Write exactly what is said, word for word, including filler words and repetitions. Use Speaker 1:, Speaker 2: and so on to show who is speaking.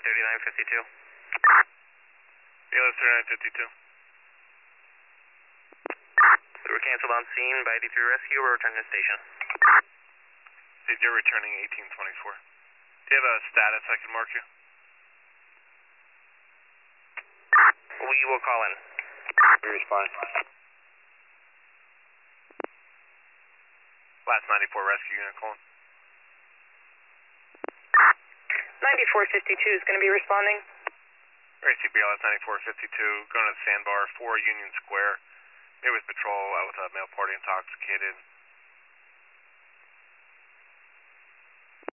Speaker 1: thirty-nine fifty-two.
Speaker 2: Baylor thirty-nine fifty-two.
Speaker 1: We were canceled on scene by eighty-three Rescue. We're returning to station.
Speaker 2: Steve, you're returning eighteen twenty-four. Do you have a status I can mark you?
Speaker 1: We will call in.
Speaker 3: We respond.
Speaker 2: Last ninety-four Rescue unit calling.
Speaker 4: ninety-four fifty-two is going to be responding.
Speaker 2: R A C B L S ninety-four fifty-two, going to the sandbar, four Union Square. Near with patrol out with a male party intoxicated.